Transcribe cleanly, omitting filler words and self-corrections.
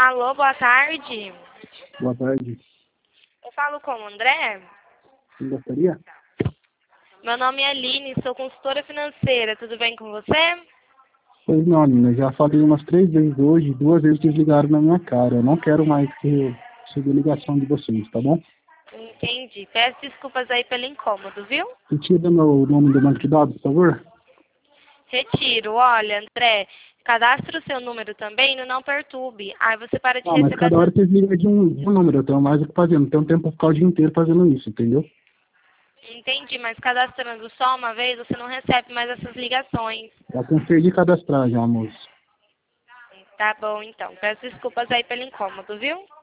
Alô, boa tarde. Boa tarde. Eu falo com o André. Quem gostaria? Meu nome é Aline, sou consultora financeira. Tudo bem com você? Pois não, Nina, já falei umas 3 vezes hoje, 2 vezes desligaram na minha cara. Eu não quero mais que chegue ligação de vocês, tá bom? Entendi. Peço desculpas aí pelo incômodo, viu? Retira meu nome do banco de dados, por favor. Retiro. Olha, André, cadastre o seu número também no Não Perturbe. Aí você para de Mas receber cada hora essas... vocês ligam de um número, eu tenho mais o que fazer. Não tenho tempo pra ficar o dia inteiro fazendo isso, entendeu? Entendi, mas cadastrando só uma vez, você não recebe mais essas ligações. Já cansei de cadastrar já, moço. Tá bom, então. Peço desculpas aí pelo incômodo, viu?